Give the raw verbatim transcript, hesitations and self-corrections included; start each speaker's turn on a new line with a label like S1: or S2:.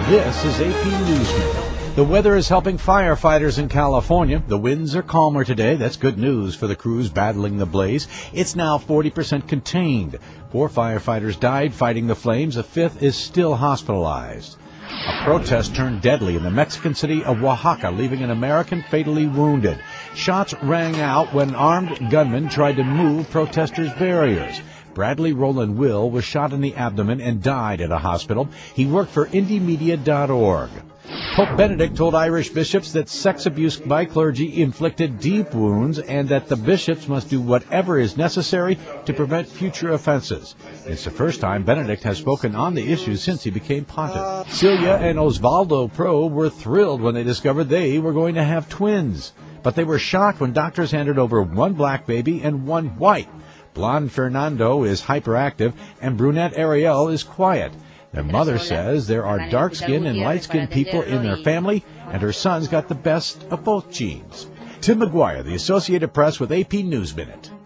S1: This is A P News Minute. The weather is helping firefighters in California. The winds are calmer today. That's good news for the crews battling the blaze. It's now forty percent contained. Four firefighters died fighting the flames. A fifth is still hospitalized. A protest turned deadly in the Mexican city of Oaxaca, leaving an American fatally wounded. Shots rang out when armed gunmen tried to move protesters' barriers. Bradley Roland Will was shot in the abdomen and died at a hospital. He worked for Indie Media dot org. Pope Benedict told Irish bishops that sex abuse by clergy inflicted deep wounds and that the bishops must do whatever is necessary to prevent future offenses. It's the first time Benedict has spoken on the issue since he became pontiff. Celia and Osvaldo Pro were thrilled when they discovered they were going to have twins, but they were shocked when doctors handed over one black baby and one white. Blonde Fernando is hyperactive and brunette Ariel is quiet. Their mother says there are dark-skinned and light-skinned people in their family, and her son's got the best of both genes. Tim McGuire, The Associated Press with A P News Minute.